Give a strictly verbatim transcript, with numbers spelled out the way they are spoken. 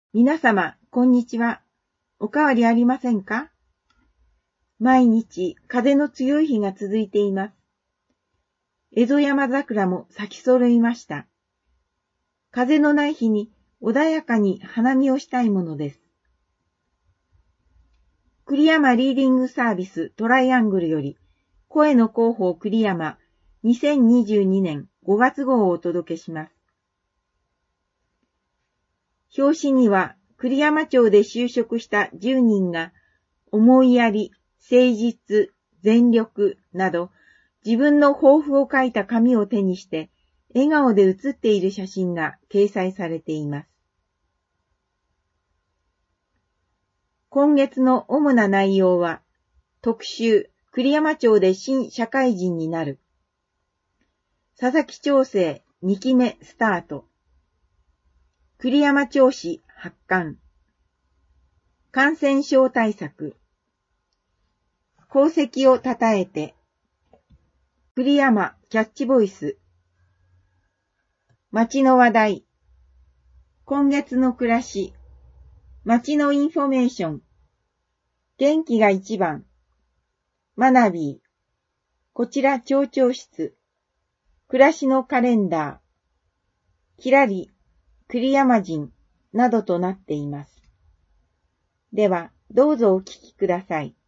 皆様、こんにちは。おかわりありませんか？毎日、風の強い日が続いています。江戸山桜も咲き揃いました。風のない日に穏やかに花見をしたいものです。栗山リーディングサービストライアングルより、声の広報栗山にせんにじゅうにねんごがつ号をお届けします。表紙には、栗山町で就職したじゅうにんが、思いやり、誠実、全力など、自分の抱負を書いた紙を手にして、笑顔で写っている写真が掲載されています。今月の主な内容は、特集、栗山町で新社会人になる。佐々木町生にきめスタート。栗山町市発刊。感染症対策。功績を称えて。栗山キャッチボイス。町の話題。今月の暮らし。町のインフォメーション。元気が一番。マナビー。こちら町長室。暮らしのカレンダー。きらり。栗山人などとなっています。では、どうぞお聞きください。